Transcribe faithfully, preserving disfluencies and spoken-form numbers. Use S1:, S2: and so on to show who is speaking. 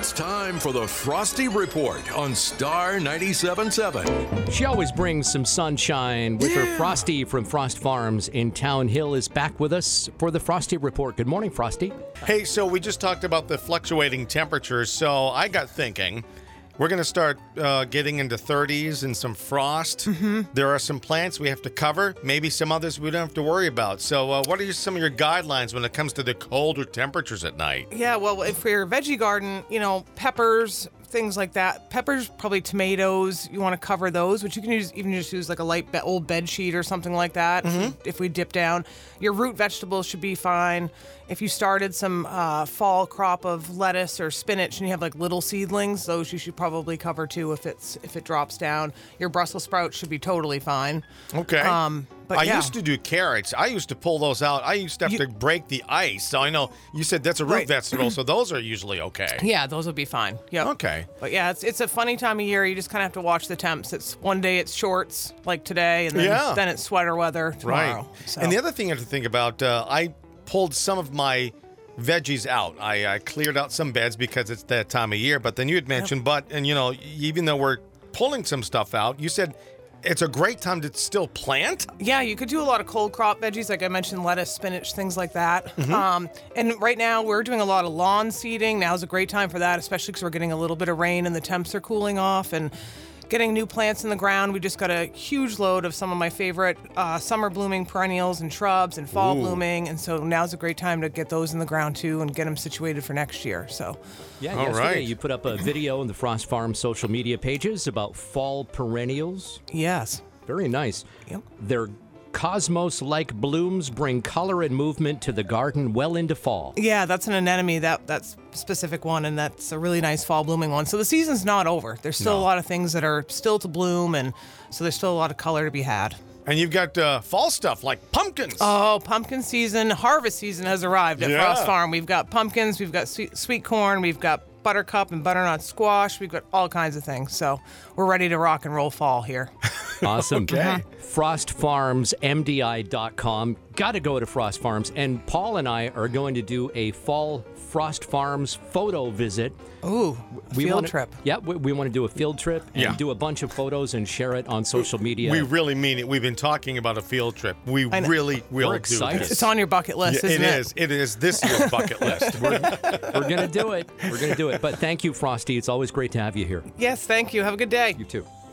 S1: It's time for the Frosty Report on Star ninety-seven point seven.
S2: She always brings some sunshine with
S3: Yeah.
S2: her. Frosty from Frost Farms in Town Hill is back with us for the Frosty Report. Good morning, Frosty.
S3: Hey, so we just talked about the fluctuating temperatures, so I got thinking we're going to start uh, getting into thirties and some frost. Mm-hmm. There are some plants we have to cover, maybe some others we don't have to worry about. So uh, what are your, some of your guidelines when it comes to the colder temperatures at night?
S4: Yeah, well, if for your veggie garden, you know, peppers, things like that. Peppers, probably tomatoes, you want to cover those, which you can use, even just use like a light be- old bed sheet or something like that. Mm-hmm. if, we, if we dip down. Your root vegetables should be fine. If you started some uh, fall crop of lettuce or spinach and you have like little seedlings, those you should probably cover too if it's if it drops down. Your Brussels sprouts should be totally fine.
S3: Okay.
S4: Um, but
S3: I
S4: yeah.
S3: used to do carrots. I used to pull those out. I used to have
S4: You-
S3: to break the ice. So I know you said that's a root
S4: Right.
S3: vegetable, so those are usually okay.
S4: Yeah, those would be fine. Yeah.
S3: Okay.
S4: But yeah, it's it's a funny time of year. You just kind of have to watch the temps. It's one day it's shorts like today, and then
S3: Yeah.
S4: then it's sweater weather tomorrow.
S3: Right.
S4: So.
S3: And the other thing you have to think about, uh, I pulled some of my veggies out. I, I cleared out some beds because it's that time of year. But then you had mentioned, but, and you know, even though we're pulling some stuff out, you said it's a great time to still plant.
S4: Yeah, you could do a lot of cold crop veggies, like I mentioned, lettuce, spinach, things like that.
S3: Mm-hmm.
S4: Um, and right now we're doing a lot of lawn seeding. Now's a great time for that, especially because we're getting a little bit of rain and the temps are cooling off and getting new plants in the ground. We just got a huge load of some of my favorite uh, summer blooming perennials and shrubs and fall
S3: Ooh.
S4: blooming. And so now's a great time to get those in the ground too and get them situated for next year. So
S2: Yeah,
S3: All
S2: yesterday
S3: right.
S2: you put up a video on the Frost Farm social media pages about fall perennials.
S4: yes.
S2: Very nice.
S4: Yep.
S2: Their cosmos-like blooms bring color and movement to the garden well into fall.
S4: Yeah, that's an anemone, that that's specific one, and that's a really nice fall blooming one. So the season's not over. There's still
S3: No.
S4: a lot of things that are still to bloom, and so there's still a lot of color to be had.
S3: And you've got uh, fall stuff like pumpkins.
S4: Oh, pumpkin season, harvest season has arrived at
S3: Yeah.
S4: Frost Farm. We've got pumpkins, we've got sweet, sweet corn, we've got buttercup and butternut squash. We've got all kinds of things. So we're ready to rock and roll fall here.
S2: Awesome.
S3: Okay.
S2: frost farms m d i dot com. Got to go to Frost Farms. And Paul and I are going to do a fall Frost Farms photo visit.
S4: Ooh, a field
S2: wanna,
S4: trip.
S2: Yeah, we, we want to do a field trip and
S3: Yeah.
S2: do a bunch of photos and share it on social media.
S3: We really mean it. We've been talking about a field trip. We
S4: I know.
S3: really will
S2: We're
S3: do
S2: excited.
S3: this.
S4: It's on your bucket list,
S3: Yeah,
S4: isn't
S3: it
S4: it?
S3: is. It is this year's bucket list.
S2: We're going to do it. We're going to do it. But thank you, Frosty. It's always great to have you here.
S4: Yes, thank you. Have a good day.
S2: You too.